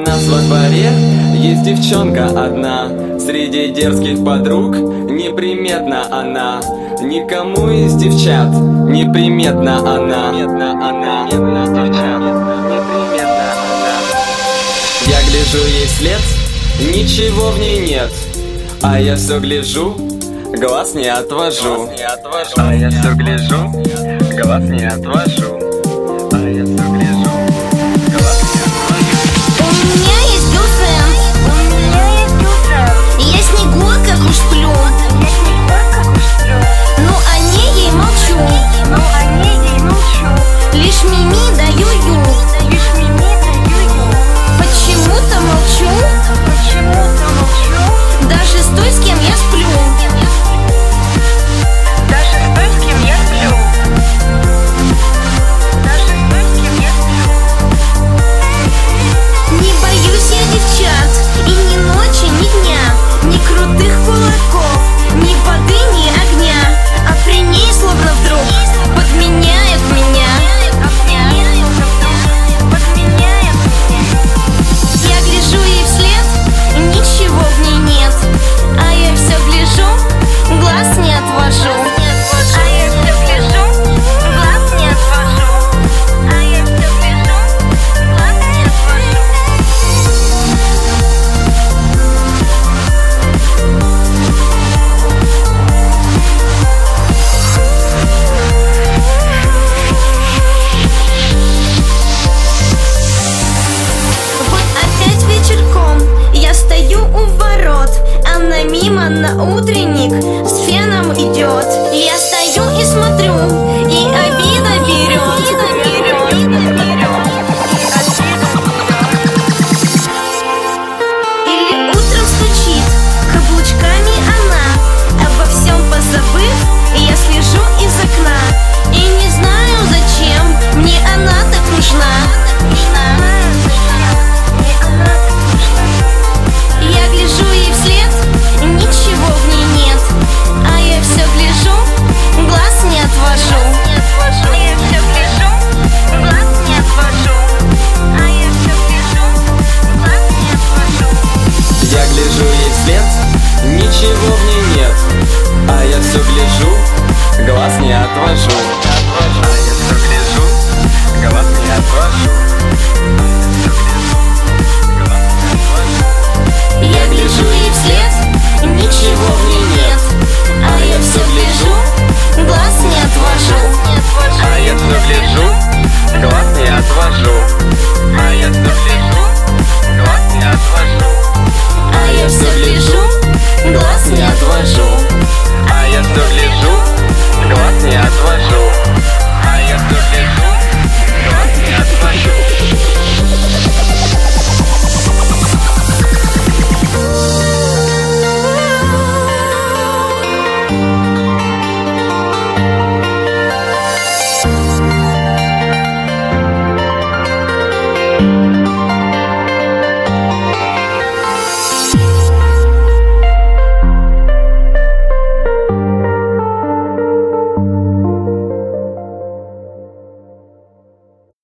нас во дворе есть девчонка одна. Среди дерзких подруг неприметна она. Никому из девчат неприметна она. Я гляжу ей вслед, ничего в ней нет. А я все гляжу, глаз не отвожу. А я все гляжу, глаз не отвожу. А я все гляжу, глаз не отвожу. У меня есть girlfriend. Я с ней год как уж сплю. Ну о ней ей молчу. Лишь мими даю ю. Почему-то молчу. Даже с той, с кем я сплю. Не боюсь я девчат, и ни ночи, ни дня, ни крутых кулаков, ни воды, ни огня. А при ней словно вдруг подменяет меня. Я гляжу ей вслед, и ничего в ней нет. А я все гляжу, глаз не отвожу. Я стою у ворот, она мимо на утренник с феном идет. Я стою и смотрю, и обида берет. Или утром стучит каблучками она, обо всем позабыв, я слежу из окна. И не знаю зачем мне она так нужна. Я гляжу ей вслед, ничего в ней нет. А я все гляжу, глаз не отвожу. Я гляжу ей вслед, ничего в ней нет. А я все гляжу, глаз не отвожу. А я все гляжу, глаз не отвожу. Я гляжу ей вслед, ничего в ней нет. А я все гляжу, глаз не отвожу. А я все гляжу, глаз не отвожу. А я все гляжу, глаз не отвожу. А я все гляжу, глаз не отвожу. А я все гляжу, глаз не отвожу. А я все гляжу, глаз не отвожу. Thank you.